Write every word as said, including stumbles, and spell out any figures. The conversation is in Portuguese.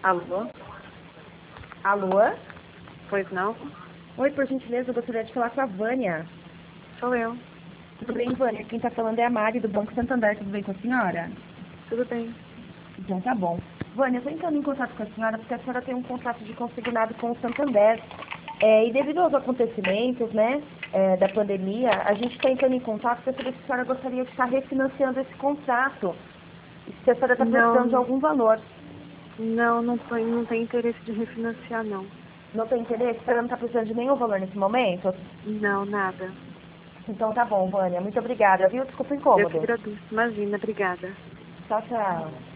Alô? Alô? Pois não? Oi, por gentileza, eu gostaria de falar com a Vânia. Sou eu. Tudo bem, Vânia? Quem está falando é a Mari, do Banco Santander. Tudo bem com a senhora? Tudo bem. Então tá bom. Vânia, eu estou entrando em contato com a senhora porque a senhora tem um contrato de consignado com o Santander. É, e devido aos acontecimentos, né, é, da pandemia, a gente está entrando em contato para saber se a senhora gostaria de estar refinanciando esse contrato. E se a senhora está precisando de Não, algum valor. não, não, tô, não tem interesse de refinanciar, não. Não tem interesse? A senhora não está precisando de nenhum valor nesse momento? Não, nada. Então tá bom, Vânia. Muito obrigada, viu? Desculpa o Eu que incômodo. agradeço. Imagina, obrigada. Tchau, tchau.